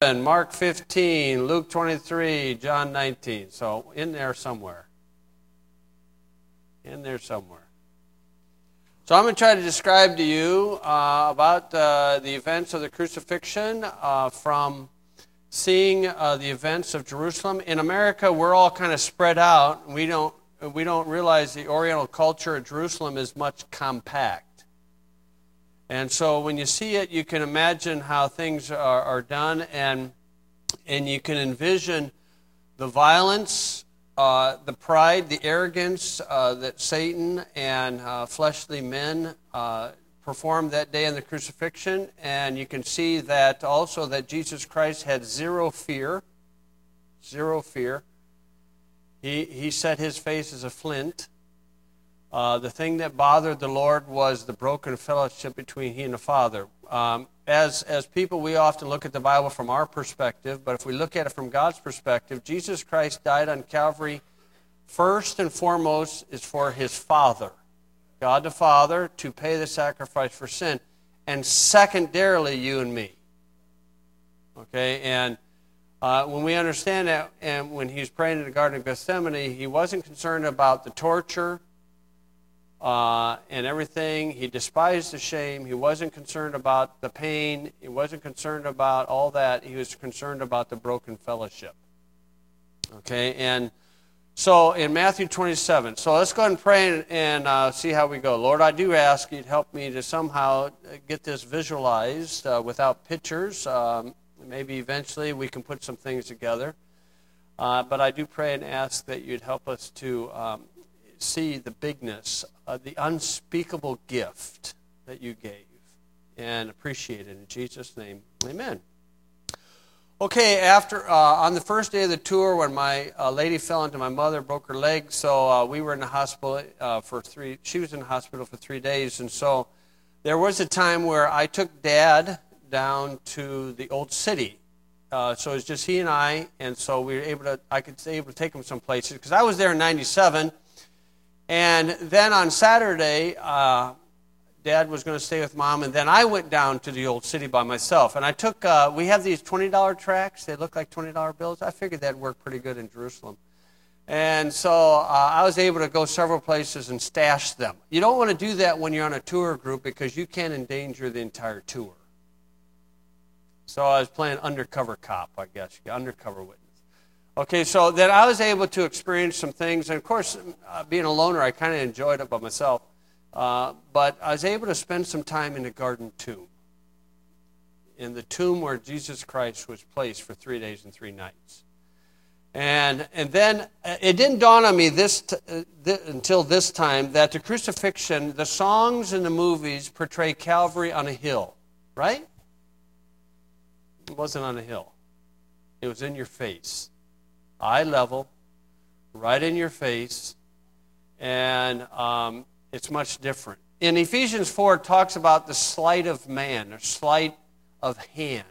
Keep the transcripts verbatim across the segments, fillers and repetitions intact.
Mark fifteen, Luke twenty-three, John nineteen. So in there somewhere. In there somewhere. So I'm going to try to describe to you uh, about uh, the events of the crucifixion uh, from seeing uh, the events of Jerusalem. In America, we're all kind of spread out. We don't, we don't realize the Oriental culture of Jerusalem is much compact. And so when you see it, you can imagine how things are, are done, and and you can envision the violence, uh, the pride, the arrogance uh, that Satan and uh, fleshly men uh, performed that day in the crucifixion. And you can see that also that Jesus Christ had zero fear, zero fear. He, he set his face as a flint. Uh, the thing that bothered the Lord was the broken fellowship between he and the Father. Um, as, as people, we often look at the Bible from our perspective, but if we look at it from God's perspective, Jesus Christ died on Calvary first and foremost is for his Father, God the Father, to pay the sacrifice for sin, and secondarily, you and me. Okay, and uh, when we understand that, and when he was praying in the Garden of Gethsemane, he wasn't concerned about the torture, Uh, and everything. He despised the shame. He wasn't concerned about the pain. He wasn't concerned about all that. He was concerned about the broken fellowship. Okay, and so in Matthew twenty-seven, so let's go ahead and pray and, and uh, see how we go. Lord, I do ask you to help me to somehow get this visualized uh, without pictures. Um, maybe eventually we can put some things together. Uh, but I do pray and ask that you'd help us to um, see the bigness of the unspeakable gift that you gave and appreciate it in Jesus' name. Amen. Okay, after uh, on the first day of the tour, when my uh, lady fell into my mother, broke her leg, so uh, we were in the hospital uh, for three. She was in the hospital for three days, and so there was a time where I took Dad down to the old city. Uh, so it was just he and I, and so we were able to. I could able to take him some places because I was there in ninety-seven. And then on Saturday, uh, Dad was going to stay with Mom, and then I went down to the old city by myself. And I took, uh, we have these twenty dollar tracts. They look like twenty dollar bills. I figured that'd work pretty good in Jerusalem. And so uh, I was able to go several places and stash them. You don't want to do that when you're on a tour group because you can endanger the entire tour. So I was playing undercover cop, I guess, undercover witness. Okay, so then I was able to experience some things, and of course, uh, being a loner, I kind of enjoyed it by myself, uh, but I was able to spend some time in the garden tomb, in the tomb where Jesus Christ was placed for three days and three nights. And and then uh, it didn't dawn on me this t- uh, th- until this time that the crucifixion, the songs and the movies portray Calvary on a hill, right? It wasn't on a hill. It was in your face. Eye level, right in your face, and um, it's much different. In Ephesians four, it talks about the sleight of man, or sleight of hand.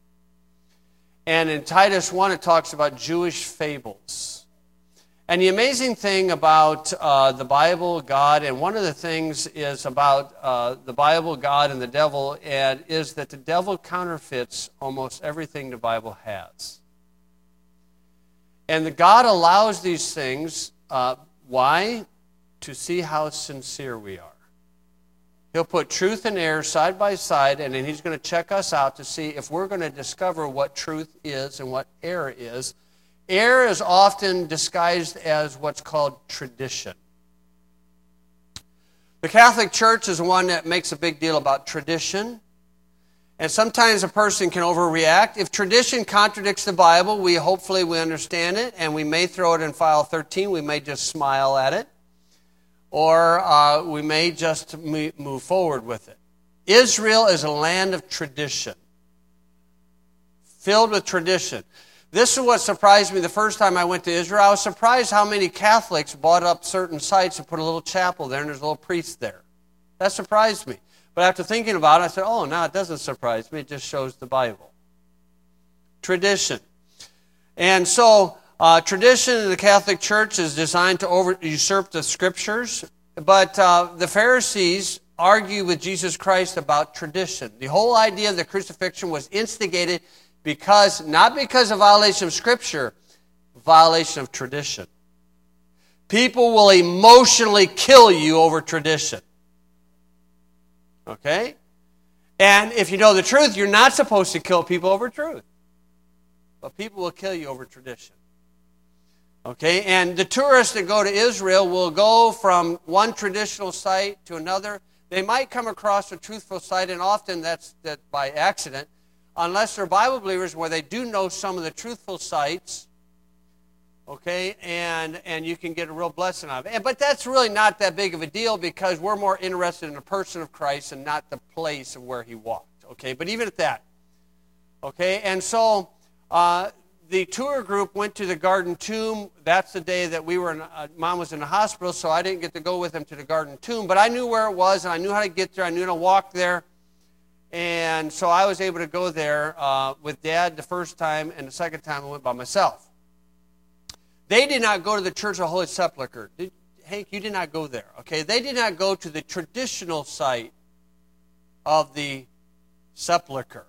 And in Titus one, it talks about Jewish fables. And the amazing thing about uh, the Bible, God, and one of the things is about uh, the Bible, God, and the devil, and is that the devil counterfeits almost everything the Bible has. And the God allows these things, uh, why? To see how sincere we are. He'll put truth and error side by side, and then he's going to check us out to see if we're going to discover what truth is and what error is. Error is often disguised as what's called tradition. The Catholic Church is one that makes a big deal about tradition. And sometimes a person can overreact. If tradition contradicts the Bible, we hopefully we understand it, and we may throw it in file thirteen. We may just smile at it, or uh, we may just move forward with it. Israel is a land of tradition, filled with tradition. This is what surprised me the first time I went to Israel. I was surprised how many Catholics bought up certain sites and put a little chapel there, and there's a little priest there. That surprised me. But after thinking about it, I said, oh, no, it doesn't surprise me. It just shows the Bible. Tradition. And so uh, tradition in the Catholic Church is designed to over, usurp the Scriptures. But uh, the Pharisees argue with Jesus Christ about tradition. The whole idea of the crucifixion was instigated Because, not because of violation of Scripture, violation of tradition. People will emotionally kill you over tradition. Okay? And if you know the truth, you're not supposed to kill people over truth. But people will kill you over tradition. Okay? And the tourists that go to Israel will go from one traditional site to another. They might come across a truthful site, and often that's that by accident, unless they're Bible believers where they do know some of the truthful sites. Okay, and and you can get a real blessing out of it. But that's really not that big of a deal because we're more interested in the person of Christ and not the place of where he walked. Okay, but even at that. Okay, and so uh, the tour group went to the Garden Tomb. That's the day that we were in, uh, Mom was in the hospital, so I didn't get to go with them to the Garden Tomb. But I knew where it was, and I knew how to get there. I knew how to walk there. And so I was able to go there uh, with Dad the first time, and the second time I went by myself. They did not go to the Church of the Holy Sepulchre. Did, Hank, you did not go there. Okay, they did not go to the traditional site of the sepulchre.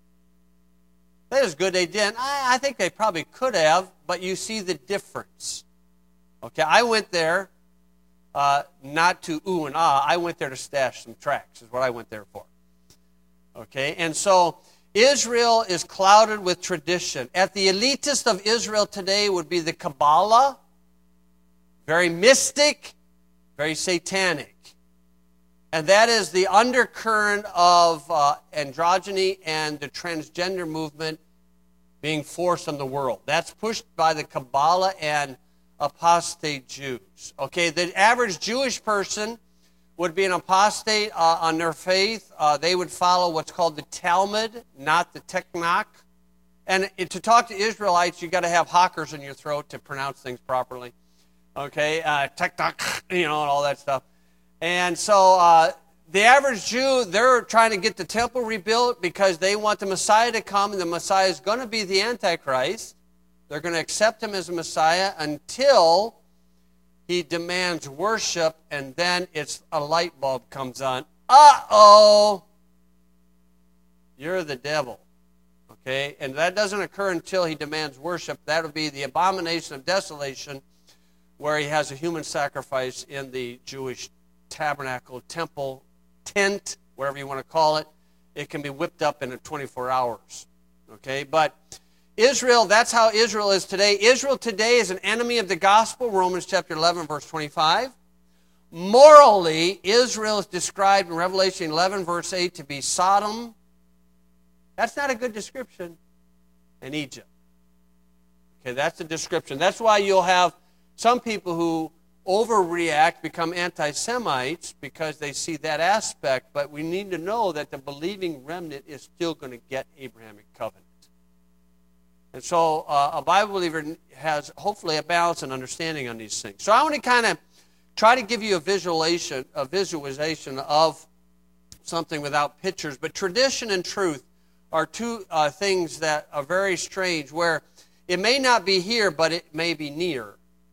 That was good they didn't. I, I think they probably could have, but you see the difference. Okay, I went there uh, not to ooh and ah. I went there to stash some tracts is what I went there for. Okay, and so Israel is clouded with tradition. At the elitist of Israel today would be the Kabbalah, very mystic, very satanic. And that is the undercurrent of uh, androgyny and the transgender movement being forced on the world. That's pushed by the Kabbalah and apostate Jews. Okay, the average Jewish person would be an apostate uh, on their faith. Uh, they would follow what's called the Talmud, not the Tanakh. And to talk to Israelites, you've got to have hockers in your throat to pronounce things properly. Okay, uh, Tanakh, you know, and all that stuff. And so uh, the average Jew, they're trying to get the temple rebuilt because they want the Messiah to come, and the Messiah is going to be the Antichrist. They're going to accept him as a Messiah until he demands worship, and then it's a light bulb comes on. Uh-oh! You're the devil. Okay? And that doesn't occur until he demands worship. That would be the abomination of desolation, where he has a human sacrifice in the Jewish tabernacle, temple, tent, whatever you want to call it. It can be whipped up in twenty-four hours. Okay? But Israel, that's how Israel is today. Israel today is an enemy of the gospel, Romans chapter eleven, verse twenty-five. Morally, Israel is described in Revelation eleven, verse eight, to be Sodom. That's not a good description. And Egypt. Okay, that's the description. That's why you'll have some people who overreact, become anti-Semites, because they see that aspect. But we need to know that the believing remnant is still going to get Abrahamic covenant. And so uh, a Bible believer has hopefully a balance and understanding on these things. So I want to kind of try to give you a visualization, a visualization of something without pictures. But tradition and truth are two uh, things that are very strange, where it may not be here, but it may be near.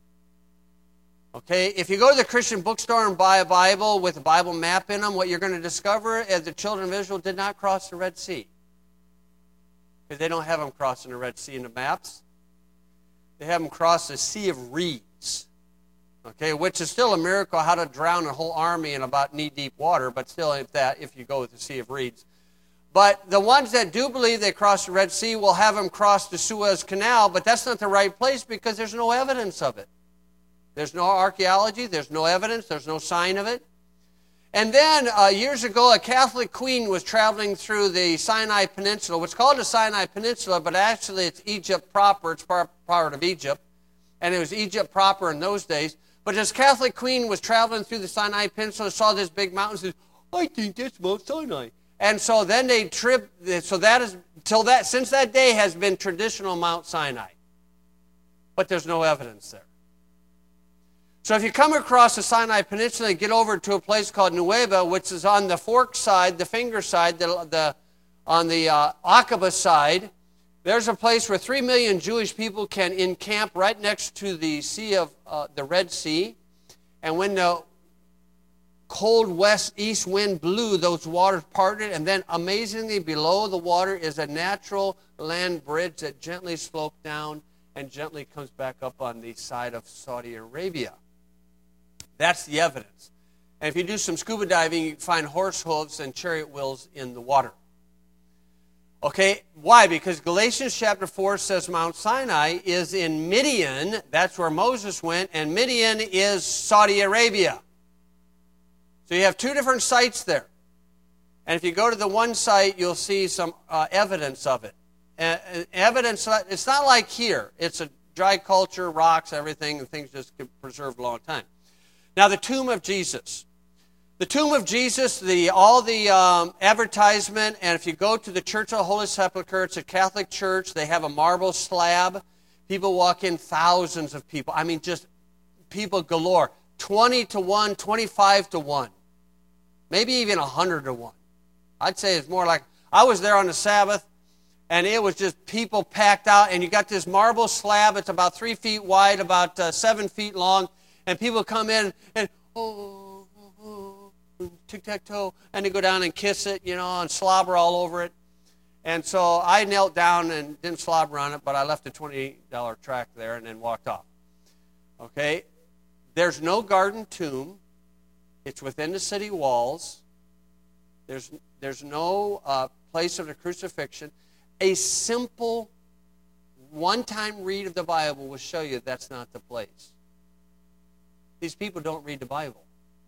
Okay, if you go to the Christian bookstore and buy a Bible with a Bible map in them, what you're going to discover is the children of Israel did not cross the Red Sea. Because they don't have them crossing the Red Sea in the maps. They have them cross the Sea of Reeds. Okay, which is still a miracle how to drown a whole army in about knee-deep water, but still if that if you go with the Sea of Reeds. But the ones that do believe they crossed the Red Sea will have them cross the Suez Canal, but that's not the right place because there's no evidence of it. There's no archaeology, there's no evidence, there's no sign of it. And then, uh, years ago, a Catholic queen was traveling through the Sinai Peninsula. What's called the Sinai Peninsula, but actually it's Egypt proper. It's part, part of Egypt. And it was Egypt proper in those days. But this Catholic queen was traveling through the Sinai Peninsula, saw this big mountain, and said, I think that's Mount Sinai. And so then they tripped, so that is, till that, since that day has been traditional Mount Sinai. But there's no evidence there. So if you come across the Sinai Peninsula and get over to a place called Nueva, which is on the fork side, the finger side, the, the, on the uh, Aqaba side, there's a place where three million Jewish people can encamp right next to the Sea of uh, the Red Sea. And when the cold west east wind blew, those waters parted, and then amazingly below the water is a natural land bridge that gently slopes down and gently comes back up on the side of Saudi Arabia. That's the evidence. And if you do some scuba diving, you can find horse hooves and chariot wheels in the water. Okay, why? Because Galatians chapter four says Mount Sinai is in Midian. That's where Moses went, and Midian is Saudi Arabia. So you have two different sites there. And if you go to the one site, you'll see some uh, evidence of it. Uh, evidence, it's not like here. It's a dry culture, rocks, everything, and things just get preserved a long time. Now, the tomb of Jesus. The tomb of Jesus, the all the um, advertisement, and if you go to the Church of the Holy Sepulchre, it's a Catholic church. They have a marble slab. People walk in, thousands of people. I mean, just people galore. twenty to one, twenty-five to one. Maybe even one hundred to one. I'd say it's more like, I was there on the Sabbath, and it was just people packed out, and you got this marble slab. It's about three feet wide, about uh, seven feet long, and people come in and, oh, oh, oh, tic-tac-toe, and they go down and kiss it, you know, and slobber all over it. And so I knelt down and didn't slobber on it, but I left a twenty dollar tract there and then walked off. Okay? There's no garden tomb. It's within the city walls. There's, there's no uh, place of the crucifixion. A simple one-time read of the Bible will show you that's not the place. These people don't read the Bible.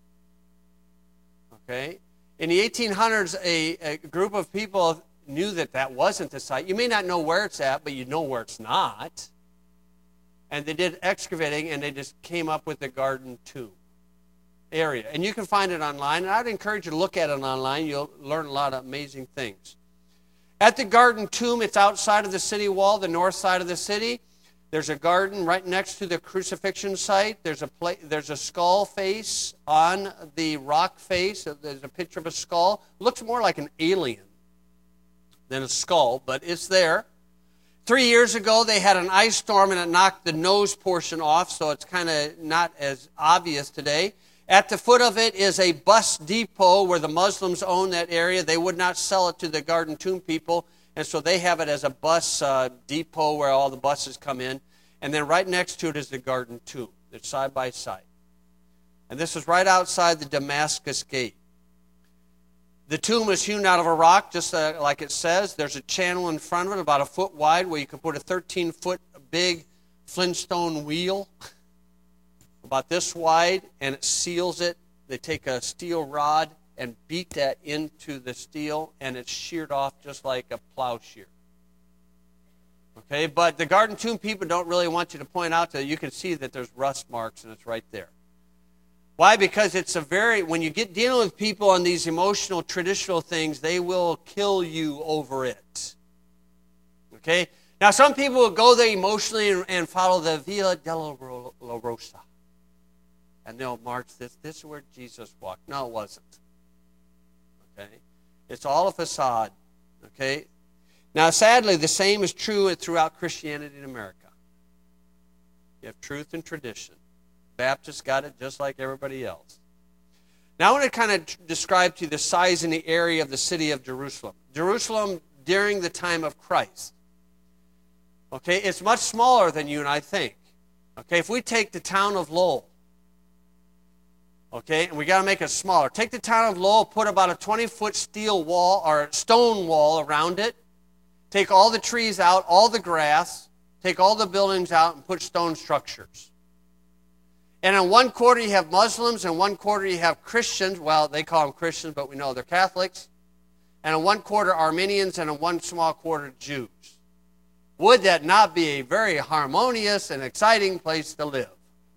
Okay? In the eighteen hundreds, a, a group of people knew that that wasn't the site. You may not know where it's at, but you know where it's not. And they did excavating, and they just came up with the garden tomb area. And you can find it online, and I'd encourage you to look at it online. You'll learn a lot of amazing things. At the garden tomb, it's outside of the city wall, the north side of the city. There's a garden right next to the crucifixion site. There's a pla- there's a skull face on the rock face. There's a picture of a skull. Looks more like an alien than a skull, but it's there. Three years ago, they had an ice storm, and it knocked the nose portion off, so it's kind of not as obvious today. At the foot of it is a bus depot where the Muslims own that area. They would not sell it to the Garden Tomb people, and so they have it as a bus uh, depot where all the buses come in. And then right next to it is the Garden Tomb. It's side by side. And this is right outside the Damascus Gate. The tomb is hewn out of a rock, just uh, like it says. There's a channel in front of it about a foot wide where you can put a thirteen-foot big Flintstone wheel about this wide, and it seals it. They take a steel rod and beat that into the steel, and it's sheared off just like a plow shear. Okay, but the Garden Tomb people don't really want you to point out that you can see that there's rust marks, and it's right there. Why? Because it's a very, when you get dealing with people on these emotional, traditional things, they will kill you over it. Okay? Now, some people will go there emotionally and, and follow the Via della Rosa. And they'll march this. This is where Jesus walked. No, it wasn't. Okay? It's all a facade. Okay? Now, sadly, the same is true throughout Christianity in America. You have truth and tradition. Baptists got it just like everybody else. Now, I want to kind of describe to you the size and the area of the city of Jerusalem. Jerusalem during the time of Christ. Okay? It's much smaller than you and I think. Okay? If we take the town of Lowell, okay, and we got to make it smaller. Take the town of Lowell, put about a twenty-foot steel wall or stone wall around it. Take all the trees out, all the grass. Take all the buildings out and put stone structures. And in one quarter you have Muslims, and one quarter you have Christians. Well, they call them Christians, but we know they're Catholics. And in one quarter Armenians, and in one small quarter Jews. Would that not be a very harmonious and exciting place to live?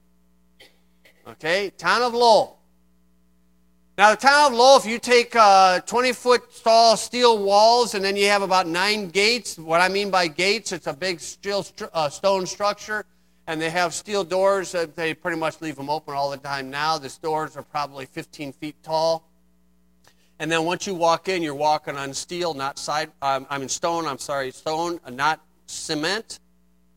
Okay, town of Lowell. Now, the town of Lowell, if you take uh, twenty-foot tall steel walls, and then you have about nine gates. What I mean by gates, it's a big steel stru- uh, stone structure, and they have steel doors. Uh, they pretty much leave them open all the time now. The doors are probably fifteen feet tall. And then once you walk in, you're walking on steel, not side. Um, I mean stone. I'm sorry, stone, uh, not cement.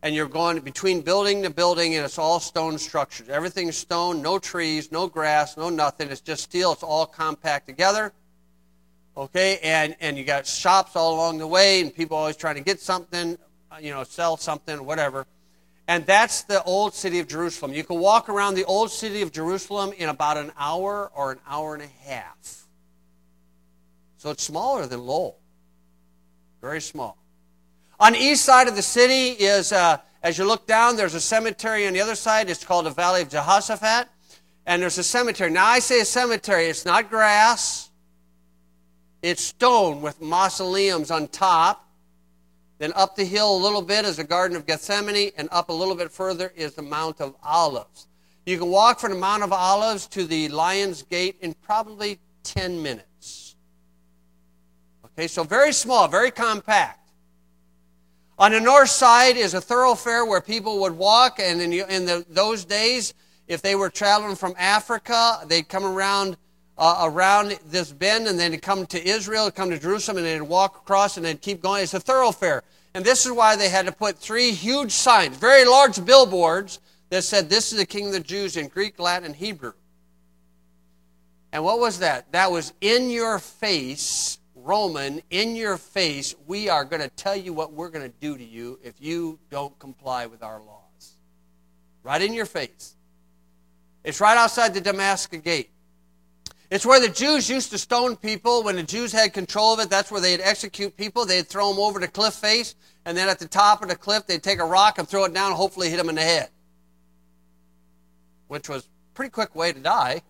and you're going between building to building, and it's all stone structures. Everything's stone, no trees, no grass, no nothing. It's just steel. It's all compact together. Okay, and, and you got shops all along the way, and people always trying to get something, you know, sell something, whatever. And that's the old city of Jerusalem. You can walk around the old city of Jerusalem in about an hour or an hour and a half. So it's smaller than Lowell. Very small. On the east side of the city is, uh, as you look down, there's a cemetery on the other side. It's called the Valley of Jehoshaphat. And there's a cemetery. Now, I say a cemetery. It's not grass. It's stone with mausoleums on top. Then up the hill a little bit is the Garden of Gethsemane, and up a little bit further is the Mount of Olives. You can walk from the Mount of Olives to the Lion's Gate in probably ten minutes. Okay, so very small, very compact. On the north side is a thoroughfare where people would walk, and in, in the, those days, if they were traveling from Africa, they'd come around uh, around this bend, and then they'd come to Israel, come to Jerusalem, and they'd walk across, and they'd keep going. It's a thoroughfare. And this is why they had to put three huge signs, very large billboards, that said, "This is the King of the Jews," in Greek, Latin, and Hebrew. And what was that? That was in your face, Roman, in your face, we are going to tell you what we're going to do to you if you don't comply with our laws. Right in your face. It's right outside the Damascus Gate. It's where the Jews used to stone people. When the Jews had control of it, that's where they'd execute people. They'd throw them over the cliff face, and then at the top of the cliff, they'd take a rock and throw it down and hopefully hit them in the head, which was a pretty quick way to die.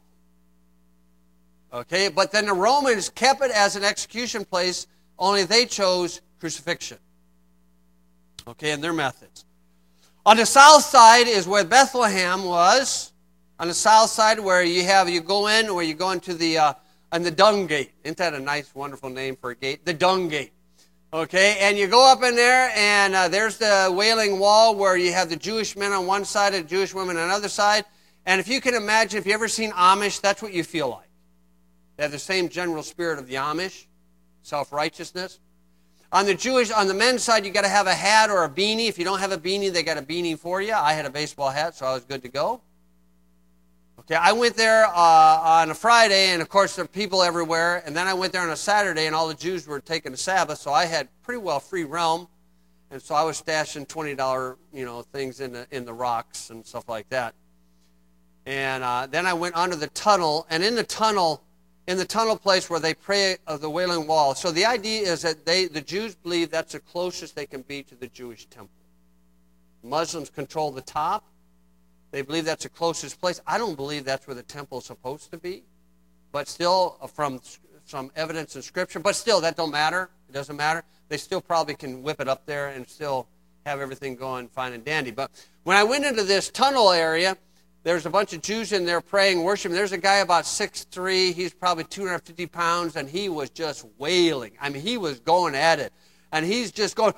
Okay, but then the Romans kept it as an execution place, only they chose crucifixion. Okay, and their methods. On the south side is where Bethlehem was. On the south side, where you have, you go in, or you go into the, uh, on the Dung Gate. Isn't that a nice, wonderful name for a gate? The Dung Gate. Okay, and you go up in there, and uh, there's the Wailing Wall, where you have the Jewish men on one side and the Jewish women on the other side. And if you can imagine, if you've ever seen Amish, that's what you feel like. They have the same general spirit of the Amish, self-righteousness. On the Jewish, on the men's side, you got to have a hat or a beanie. If you don't have a beanie, they got a beanie for you. I had a baseball hat, so I was good to go. Okay, I went there uh, on a Friday, and of course there are people everywhere. And then I went there on a Saturday, and all the Jews were taking the Sabbath, so I had pretty well free realm. And so I was stashing twenty dollar, you know, things in the in the rocks and stuff like that. And uh, then I went under the tunnel, and in the tunnel, in the tunnel place where they pray of the Wailing Wall. So the idea is that they, the Jews believe that's the closest they can be to the Jewish temple. Muslims control the top. They believe that's the closest place. I don't believe that's where the temple is supposed to be. But still, from some evidence in Scripture, but still, that don't matter. It doesn't matter. They still probably can whip it up there and still have everything going fine and dandy. But when I went into this tunnel area, there's a bunch of Jews in there praying, worshiping. There's a guy about six three. He's probably two hundred fifty pounds, and he was just wailing. I mean, he was going at it. And he's just going,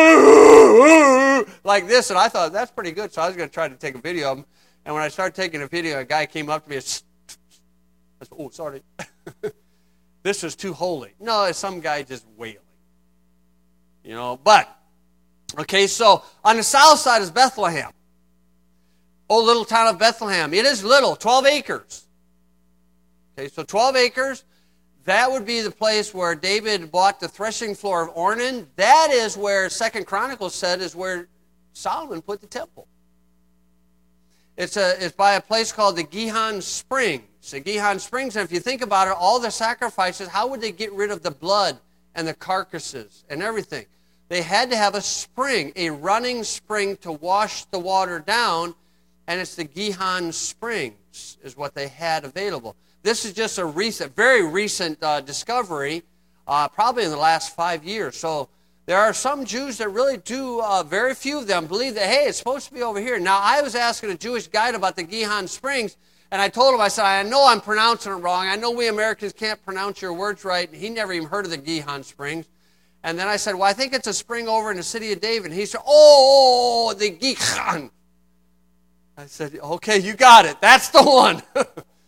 like this. And I thought, that's pretty good. So I was going to try to take a video of him. And when I started taking a video, a guy came up to me and said, "Oh, sorry. This is too holy." No, it's some guy just wailing. You know, but, okay, so on the south side is Bethlehem. Oh, little town of Bethlehem. It is little, twelve acres. Okay, so twelve acres. That would be the place where David bought the threshing floor of Ornan. That is where Second Chronicles said is where Solomon put the temple. It's, a, it's by a place called the Gihon Springs. The Gihon Springs, and if you think about it, all the sacrifices, how would they get rid of the blood and the carcasses and everything? They had to have a spring, a running spring to wash the water down, and it's the Gihon Springs is what they had available. This is just a recent, very recent uh, discovery, uh, probably in the last five years. So there are some Jews that really do, uh, very few of them, believe that, hey, it's supposed to be over here. Now, I was asking a Jewish guide about the Gihon Springs, and I told him, I said, I know I'm pronouncing it wrong. I know we Americans can't pronounce your words right. And he never even heard of the Gihon Springs. And then I said, well, I think it's a spring over in the city of David. And he said, oh, the Gihon. I said, okay, you got it. That's the one.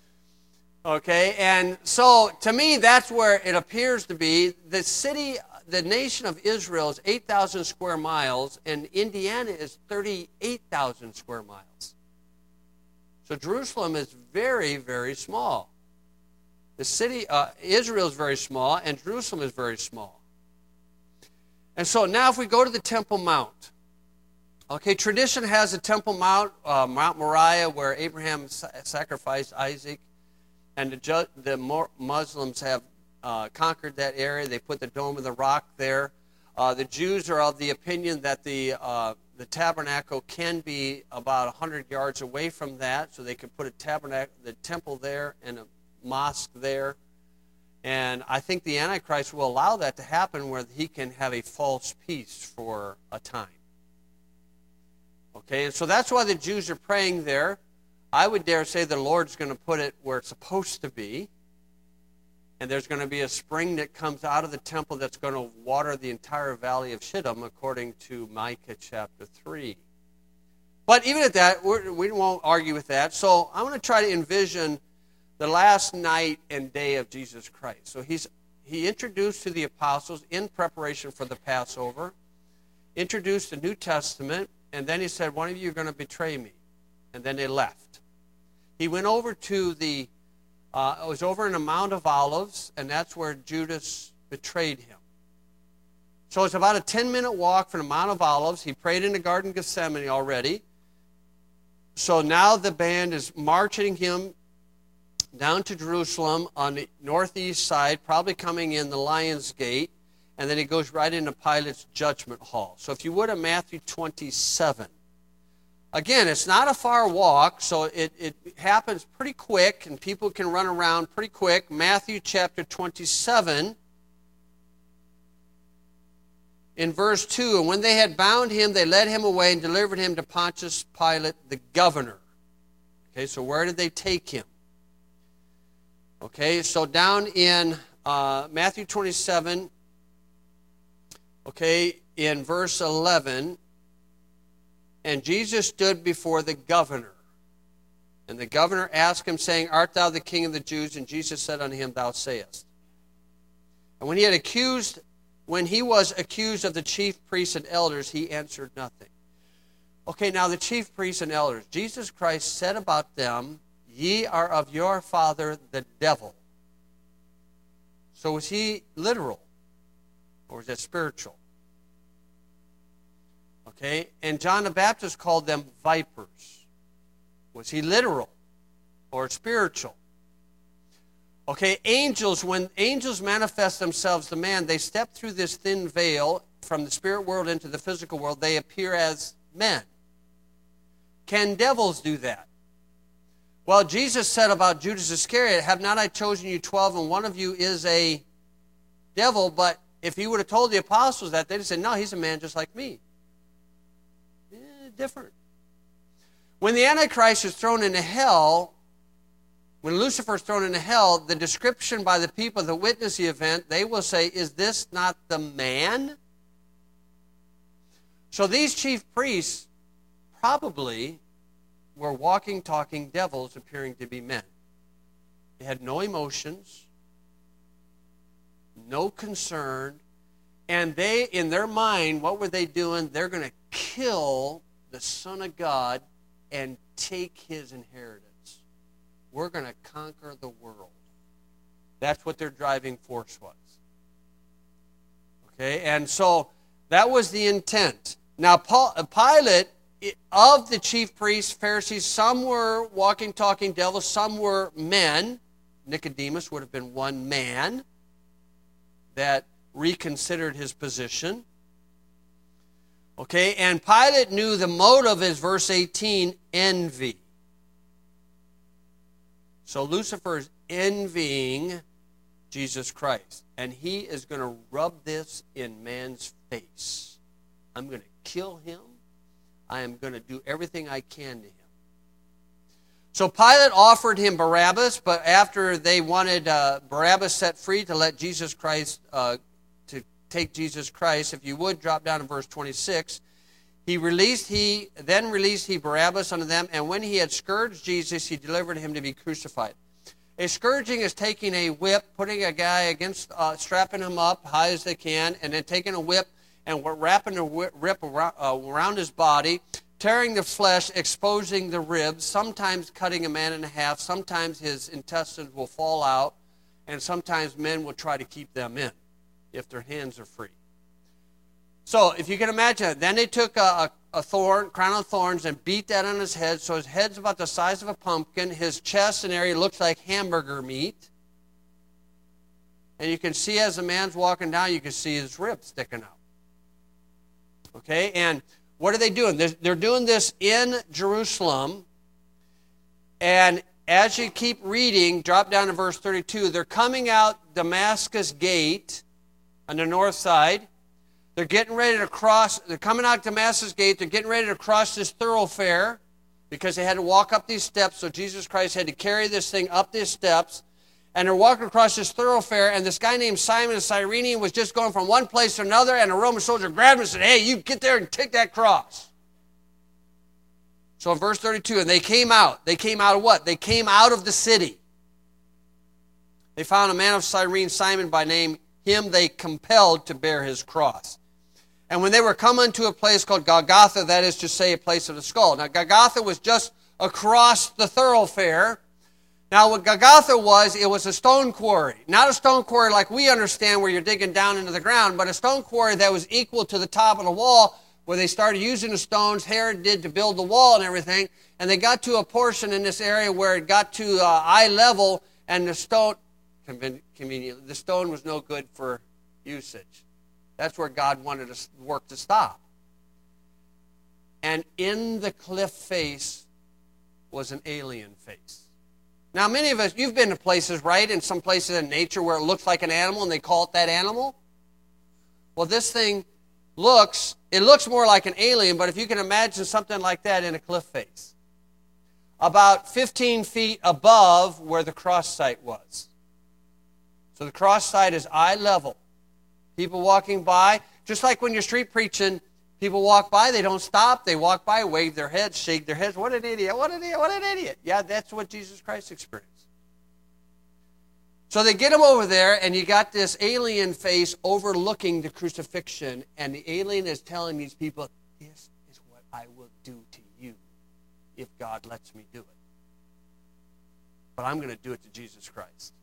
Okay, and so to me, that's where it appears to be. The city, the nation of Israel is eight thousand square miles, and Indiana is thirty-eight thousand square miles. So Jerusalem is very, very small. The city, uh, Israel is very small, and Jerusalem is very small. And so now if we go to the Temple Mount, okay, tradition has a Temple Mount, uh, Mount Moriah, where Abraham sa- sacrificed Isaac, and the, ju- the Muslims have uh, conquered that area. They put the Dome of the Rock there. Uh, the Jews are of the opinion that the uh, the tabernacle can be about one hundred yards away from that, so they can put a tabernacle, the temple there, and a mosque there. And I think the Antichrist will allow that to happen, where he can have a false peace for a time. Okay, and so that's why the Jews are praying there. I would dare say the Lord's going to put it where it's supposed to be. And there's going to be a spring that comes out of the temple that's going to water the entire valley of Shittim, according to Micah chapter three. But even at that, we're, we won't argue with that. So I'm going to try to envision the last night and day of Jesus Christ. So he's he introduced to the apostles in preparation for the Passover, introduced the New Testament, and then he said, one of you are going to betray me. And then they left. He went over to the, uh, it was over in the Mount of Olives, and that's where Judas betrayed him. So it's about a ten-minute walk from the Mount of Olives. He prayed in the Garden of Gethsemane already. So now the band is marching him down to Jerusalem on the northeast side, probably coming in the Lion's Gate, and then he goes right into Pilate's judgment hall. So if you would, in Matthew twenty-seven. Again, it's not a far walk, so it, it happens pretty quick, and people can run around pretty quick. Matthew chapter twenty-seven, in verse two, and when they had bound him, they led him away and delivered him to Pontius Pilate, the governor. Okay, so where did they take him? Okay, so down in uh, Matthew twenty-seven, okay, in verse eleven, and Jesus stood before the governor. And the governor asked him, saying, Art thou the king of the Jews? And Jesus said unto him, Thou sayest. And when he had accused, when he was accused of the chief priests and elders, he answered nothing. Okay, now the chief priests and elders, Jesus Christ said about them, Ye are of your father the devil. So was he literal? Or was that spiritual? Okay, and John the Baptist called them vipers. Was he literal or spiritual? Okay, angels, when angels manifest themselves to man, they step through this thin veil from the spirit world into the physical world. They appear as men. Can devils do that? Well, Jesus said about Judas Iscariot, Have not I chosen you twelve, and one of you is a devil? But if he would have told the apostles that, they'd have said, no, he's a man just like me. Eh, different. When the Antichrist is thrown into hell, when Lucifer is thrown into hell, the description by the people that witness the event, they will say, is this not the man? So these chief priests probably were walking, talking devils appearing to be men. They had no emotions, no concern, and they, in their mind, what were they doing? They're going to kill the Son of God and take his inheritance. We're going to conquer the world. That's what their driving force was. Okay, and so that was the intent. Now, Paul, Pilate, of the chief priests, Pharisees, some were walking, talking devils, some were men. Nicodemus would have been one man that reconsidered his position. Okay, and Pilate knew the motive is verse eighteen, envy. So Lucifer is envying Jesus Christ, and he is going to rub this in man's face. I'm going to kill him. I am going to do everything I can to him. So Pilate offered him Barabbas, but after they wanted uh, Barabbas set free to let Jesus Christ, uh, to take Jesus Christ, if you would drop down to verse twenty-six, he released he then released he Barabbas unto them, and when he had scourged Jesus, he delivered him to be crucified. A scourging is taking a whip, putting a guy against, uh, strapping him up high as they can, and then taking a whip and wrapping a whip around, uh, around his body, tearing the flesh, exposing the ribs, sometimes cutting a man in half, sometimes his intestines will fall out, and sometimes men will try to keep them in if their hands are free. So if you can imagine, then they took a, a, a thorn, crown of thorns, and beat that on his head, so his head's about the size of a pumpkin. His chest and area looks like hamburger meat. And you can see as the man's walking down, you can see his ribs sticking out. Okay, and what are they doing? They're, they're doing this in Jerusalem. And as you keep reading, drop down to verse thirty-two, they're coming out Damascus Gate on the north side. They're getting ready to cross, they're coming out Damascus Gate, they're getting ready to cross this thoroughfare because they had to walk up these steps, so Jesus Christ had to carry this thing up these steps. And they're walking across this thoroughfare, and this guy named Simon the Cyrenian was just going from one place to another, and a Roman soldier grabbed him and said, hey, you get there and take that cross. So in verse thirty-two, and they came out. They came out of what? They came out of the city. They found a man of Cyrene, Simon by name. Him they compelled to bear his cross. And when they were coming to a place called Golgotha, that is to say, a place of the skull. Now, Golgotha was just across the thoroughfare. Now, what Golgotha was, it was a stone quarry. Not a stone quarry like we understand where you're digging down into the ground, but a stone quarry that was equal to the top of the wall where they started using the stones Herod did to build the wall and everything. And they got to a portion in this area where it got to uh, eye level, and the stone, conveniently, the stone was no good for usage. That's where God wanted the work to stop. And in the cliff face was an alien face. Now, many of us, you've been to places, right, in some places in nature where it looks like an animal and they call it that animal. Well, this thing looks, it looks more like an alien, but if you can imagine something like that in a cliff face. About fifteen feet above where the cross site was. So the cross site is eye level. People walking by, just like when you're street preaching, people walk by, they don't stop, they walk by, wave their heads, shake their heads. What an idiot, what an idiot, what an idiot. Yeah, that's what Jesus Christ experienced. So they get him over there, and you got this alien face overlooking the crucifixion, and the alien is telling these people, this is what I will do to you if God lets me do it. But I'm going to do it to Jesus Christ.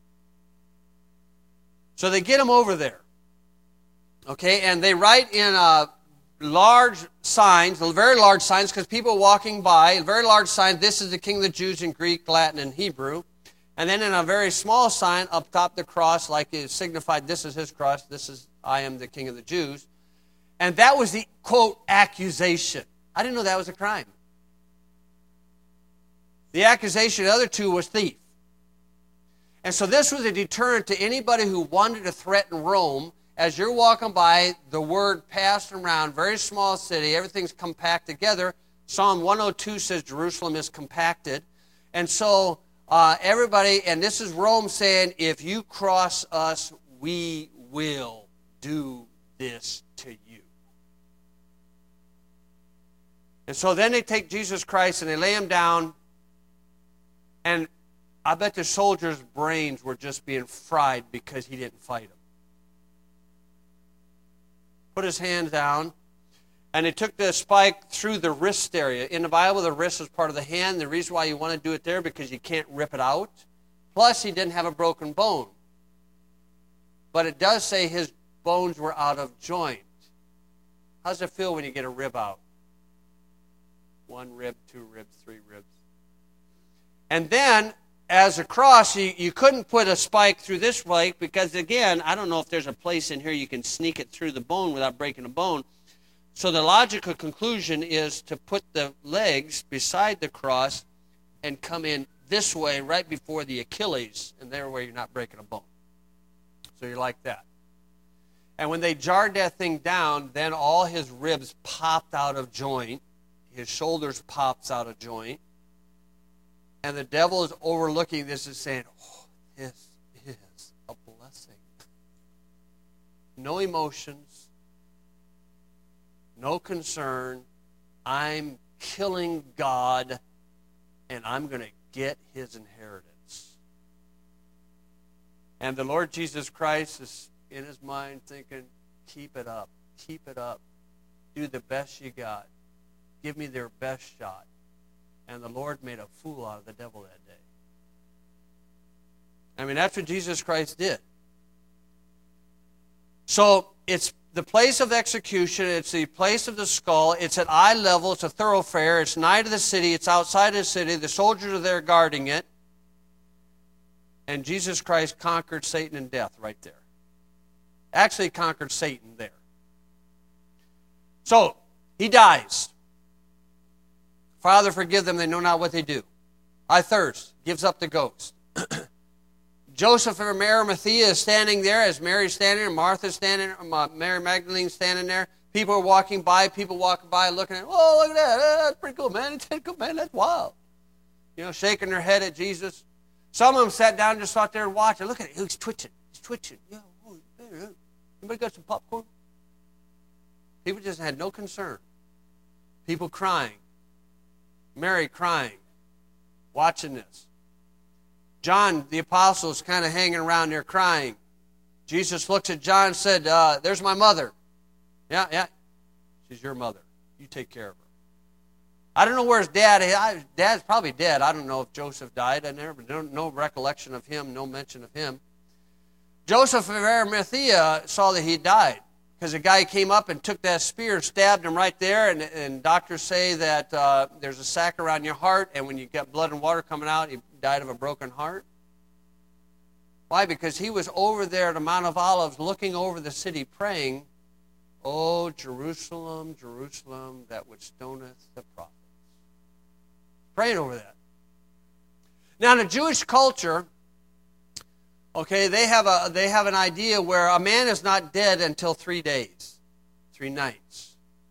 So they get him over there. Okay, and they write in uh, large signs, very large signs, because people walking by, very large signs, this is the King of the Jews in Greek, Latin, and Hebrew. And then in a very small sign up top the cross, like it signified, this is his cross, this is, I am the King of the Jews. And that was the, quote, accusation. I didn't know that was a crime. The accusation, the other two, was thief. And so this was a deterrent to anybody who wanted to threaten Rome. As you're walking by, the word passed around, very small city, everything's compact together. Psalm one oh two says Jerusalem is compacted. And so uh, everybody, and this is Rome saying, if you cross us, we will do this to you. And so then they take Jesus Christ and they lay him down, and I bet the soldiers' brains were just being fried because he didn't fight them. Put his hand down, and he took the spike through the wrist area. In the Bible, the wrist is part of the hand. The reason why you want to do it there, because you can't rip it out. Plus, he didn't have a broken bone. But it does say his bones were out of joint. How does it feel when you get a rib out? One rib, two ribs, three ribs. And then, as a cross, you, you couldn't put a spike through this spike because, again, I don't know if there's a place in here you can sneak it through the bone without breaking a bone. So the logical conclusion is to put the legs beside the cross and come in this way right before the Achilles, and there where you're not breaking a bone. So you're like that. And when they jarred that thing down, then all his ribs popped out of joint. His shoulders pops out of joint. And the devil is overlooking this and saying, oh, this is a blessing. No emotions. No concern. I'm killing God, and I'm going to get his inheritance. And the Lord Jesus Christ is in his mind thinking, keep it up, keep it up. Do the best you got. Give me their best shot. And the Lord made a fool out of the devil that day. I mean, that's what Jesus Christ did. So it's the place of execution. It's the place of the skull. It's at eye level. It's a thoroughfare. It's nigh to the city. It's outside of the city. The soldiers are there guarding it. And Jesus Christ conquered Satan and death right there. Actually conquered Satan there. So, he dies. Father, forgive them. They know not what they do. I thirst. Gives up the ghost. Joseph from Arimathea is standing there as Mary's standing there, Martha's standing there, Mary Magdalene's standing there. People are walking by, people walking by looking at, oh, look at that. That's pretty cool, man. It's pretty cool, man. That's wild. You know, shaking their head at Jesus. Some of them sat down and just sat there and watched. Look at it. He's twitching. He's twitching. Yeah, oh, anybody got some popcorn? People just had no concern. People crying. Mary crying. Watching this. John, the apostle, is kind of hanging around there crying. Jesus looks at John and said, uh, there's my mother. Yeah, yeah. She's your mother. You take care of her. I don't know where his dad is. Dad's probably dead. I don't know if Joseph died. I never, no, no recollection of him, no mention of him. Joseph of Arimathea saw that he died because a guy came up and took that spear and stabbed him right there. And, and doctors say that uh, there's a sac around your heart, and when you get blood and water coming out, he died of a broken heart. Why? Because he was over there at the Mount of Olives looking over the city praying, "Oh, Jerusalem, Jerusalem, that which stoneth the prophets." Praying over that. Now, in the Jewish culture, okay, they have a they have an idea where a man is not dead until three days, three nights.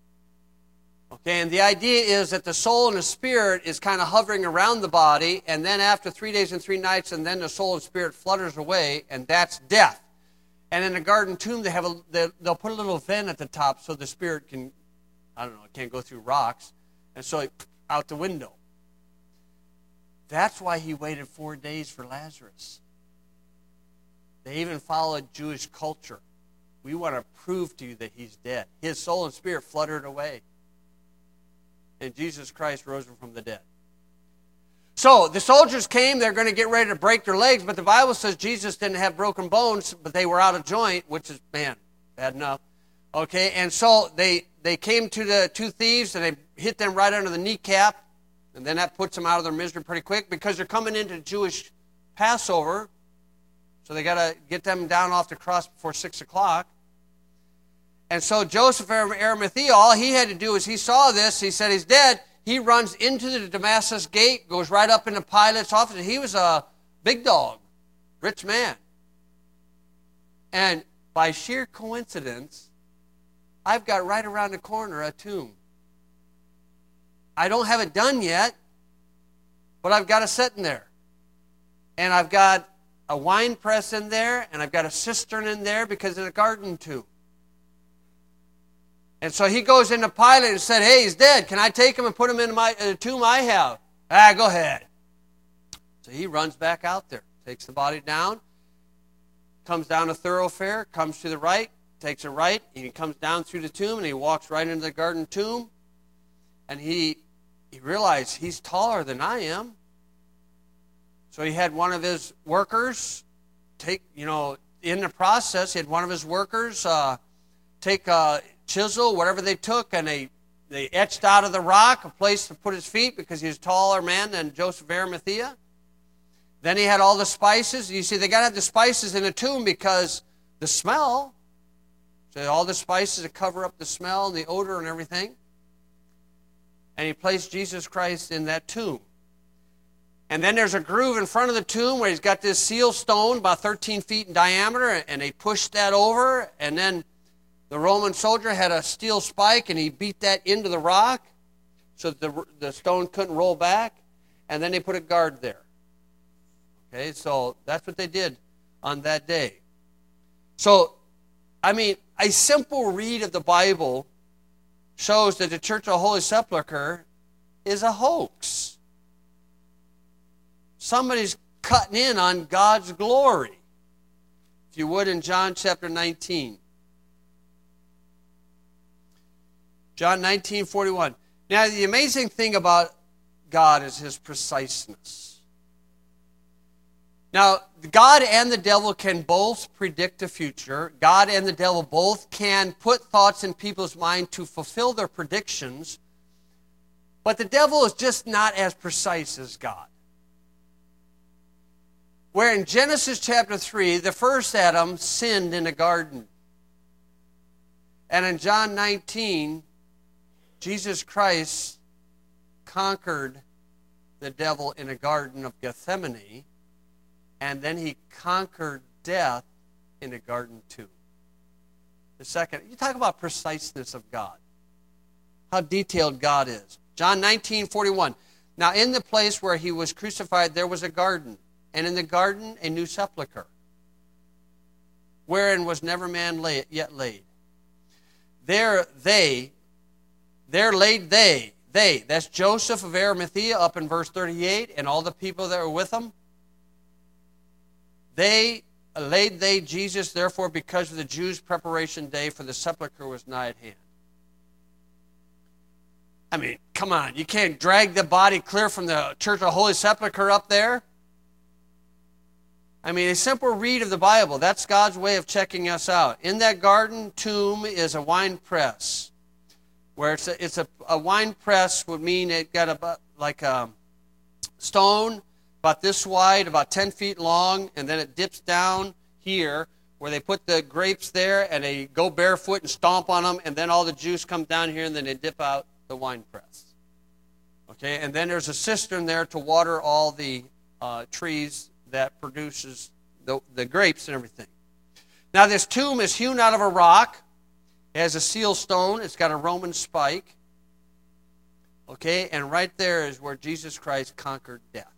Okay, and the idea is that the soul and the spirit is kind of hovering around the body, and then after three days and three nights, and then the soul and spirit flutters away, and that's death. And in the garden tomb, they have a they, they'll put a little vent at the top so the spirit can, I don't know, it can't go through rocks, and so it, out the window. That's why he waited four days for Lazarus. They even followed Jewish culture. We want to prove to you that he's dead. His soul and spirit fluttered away. And Jesus Christ rose him from the dead. So the soldiers came. They're going to get ready to break their legs. But the Bible says Jesus didn't have broken bones, but they were out of joint, which is, man, bad enough. Okay, and so they, they came to the two thieves, and they hit them right under the kneecap. And then that puts them out of their misery pretty quick because they're coming into Jewish Passover. So they got to get them down off the cross before six o'clock. And so Joseph of Arimathea, all he had to do is he saw this. He said he's dead. He runs into the Damascus gate, goes right up into Pilate's office. He was a big dog, rich man. And by sheer coincidence, I've got right around the corner a tomb. I don't have it done yet, but I've got it sitting there. And I've got a wine press in there, and I've got a cistern in there because it's a garden tomb. And so he goes into Pilate and said, hey, he's dead. Can I take him and put him in my uh, tomb I have? Ah, go ahead. So he runs back out there, takes the body down, comes down a thoroughfare, comes to the right, takes a right, and he comes down through the tomb, and he walks right into the garden tomb. And he, he realized he's taller than I am. So he had one of his workers take, you know, in the process, he had one of his workers uh, take a chisel, whatever they took, and they, they etched out of the rock a place to put his feet because he was a taller man than Joseph of Arimathea. Then he had all the spices. You see, they got to have the spices in a tomb because the smell, so all the spices to cover up the smell and the odor and everything. And he placed Jesus Christ in that tomb. And then there's a groove in front of the tomb where he's got this seal stone about thirteen feet in diameter, and they pushed that over, and then the Roman soldier had a steel spike, and he beat that into the rock so that the, the stone couldn't roll back, and then they put a guard there. Okay, so that's what they did on that day. So, I mean, a simple read of the Bible shows that the Church of the Holy Sepulchre is a hoax. Somebody's cutting in on God's glory. If you would, in John chapter nineteen. John nineteen forty-one. Now, the amazing thing about God is his preciseness. Now, God and the devil can both predict the future. God and the devil both can put thoughts in people's mind to fulfill their predictions. But the devil is just not as precise as God. Where in Genesis chapter three, the first Adam sinned in a garden. And in John nineteen, Jesus Christ conquered the devil in a garden of Gethsemane, and then he conquered death in a garden too. The second, you talk about preciseness of God. How detailed God is. John nineteen forty-one. Now in the place where he was crucified, there was a garden, and in the garden a new sepulchre, wherein was never man lay, yet laid. There they, there laid they, they, that's Joseph of Arimathea up in verse thirty-eight, and all the people that were with him. They laid they Jesus, therefore, because of the Jews' preparation day, for the sepulchre was nigh at hand. I mean, come on, you can't drag the body clear from the Church of Holy Sepulchre up there. I mean, a simple read of the Bible, that's God's way of checking us out. In that garden tomb is a wine press, where it's a, it's a, a wine press would mean it got a, like a stone about this wide, about ten feet long, and then it dips down here where they put the grapes there and they go barefoot and stomp on them, and then all the juice comes down here and then they dip out the wine press. Okay, and then there's a cistern there to water all the uh, trees that produces the, the grapes and everything. Now this tomb is hewn out of a rock. It has a seal stone. It's got a Roman spike. Okay, and right there is where Jesus Christ conquered death.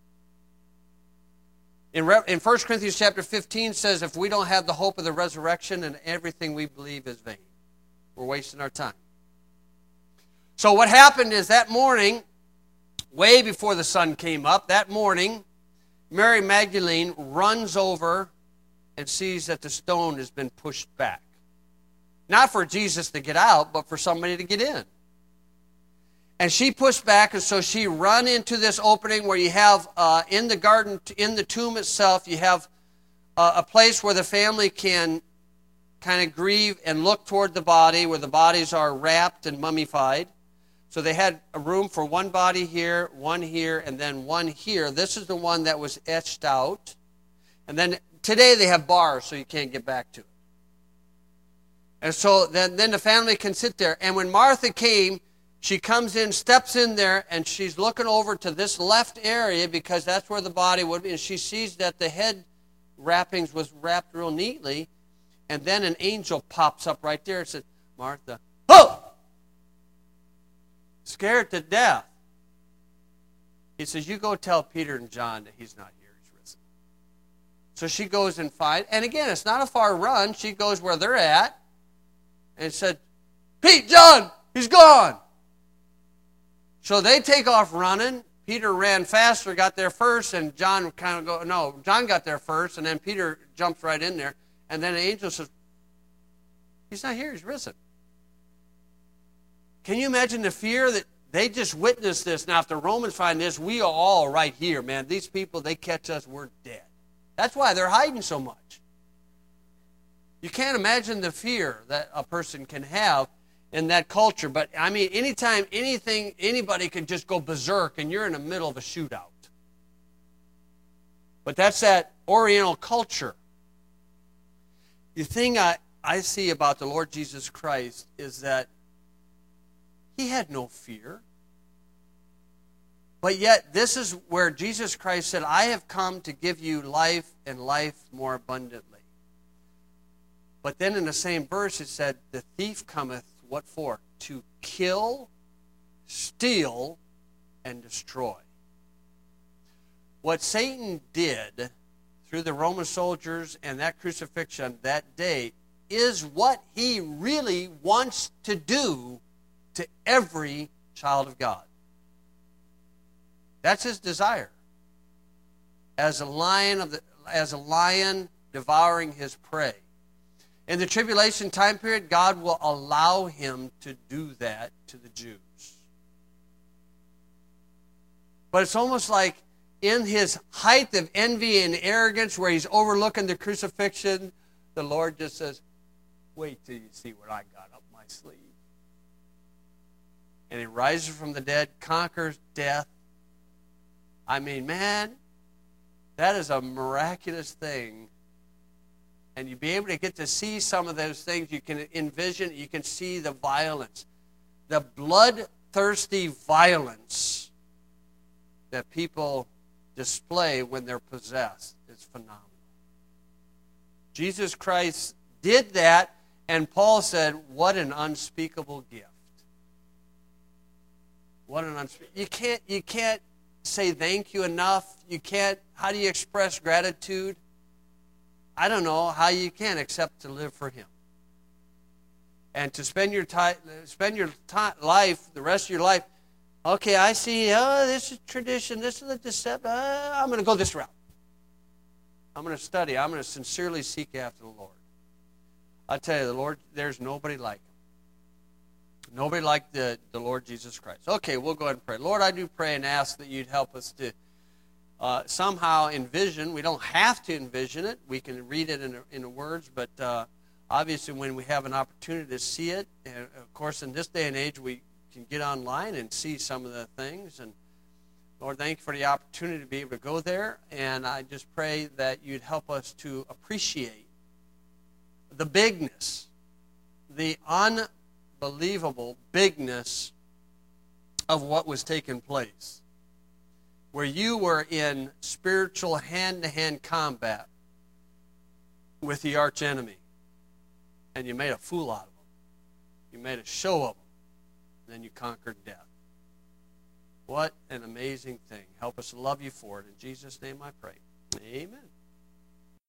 In, Re- in First Corinthians chapter fifteen says, if we don't have the hope of the resurrection, then everything we believe is vain. We're wasting our time. So what happened is that morning, way before the sun came up, that morning, Mary Magdalene runs over and sees that the stone has been pushed back. Not for Jesus to get out, but for somebody to get in. And she pushed back, and so she run into this opening where you have, uh, in the garden, in the tomb itself, you have uh, a place where the family can kind of grieve and look toward the body, where the bodies are wrapped and mummified. So they had a room for one body here, one here, and then one here. This is the one that was etched out. And then today they have bars so you can't get back to it. And so then, then the family can sit there. And when Martha came, she comes in, steps in there, and she's looking over to this left area because that's where the body would be. And she sees that the head wrappings was wrapped real neatly. And then an angel pops up right there and says, Martha, oh! Scared to death. He says, you go tell Peter and John that he's not here, he's risen. So she goes and finds, and again, it's not a far run. She goes where they're at and said, Pete, John, he's gone. So they take off running. Peter ran faster, got there first, and John kind of go, no, John got there first, and then Peter jumps right in there. And then the angel says, he's not here, he's risen. Can you imagine the fear that they just witnessed this? Now, if the Romans find this, we are all right here, man. These people, they catch us, we're dead. That's why they're hiding so much. You can't imagine the fear that a person can have in that culture. But, I mean, anytime anything, anybody could just go berserk and you're in the middle of a shootout. But that's that Oriental culture. The thing I, I see about the Lord Jesus Christ is that he had no fear. But yet, this is where Jesus Christ said, I have come to give you life and life more abundantly. But then in the same verse it said, the thief cometh, what for? To kill, steal, and destroy. What Satan did through the Roman soldiers and that crucifixion that day is what he really wants to do to every child of God. That's his desire. As a lion of the, as a lion devouring his prey. In the tribulation time period, God will allow him to do that to the Jews. But it's almost like in his height of envy and arrogance, where he's overlooking the crucifixion, the Lord just says, wait till you see what I got up my sleeve. And he rises from the dead, conquers death. I mean, man, that is a miraculous thing. And you'll be able to get to see some of those things. You can envision, you can see the violence. The bloodthirsty violence that people display when they're possessed is phenomenal. Jesus Christ did that, and Paul said, what an unspeakable gift. What an unspeakable... You can't, you can't say thank you enough. You can't... How do you express gratitude? I don't know how you can except to live for him. And to spend your time, spend your time, life, the rest of your life, okay, I see, oh, this is tradition, this is a deception, uh, I'm going to go this route. I'm going to study, I'm going to sincerely seek after the Lord. I tell you, the Lord, there's nobody like him. Nobody like the, the Lord Jesus Christ. Okay, we'll go ahead and pray. Lord, I do pray and ask that you'd help us to uh, somehow envision. We don't have to envision it. We can read it in, in the words, but uh, obviously when we have an opportunity to see it, and of course in this day and age we can get online and see some of the things. And Lord, thank you for the opportunity to be able to go there. And I just pray that you'd help us to appreciate the bigness, the unbelievable bigness of what was taking place, where you were in spiritual hand-to-hand combat with the archenemy, and you made a fool out of them. You made a show of them. And then you conquered death. What an amazing thing. Help us to love you for it. In Jesus' name I pray. Amen.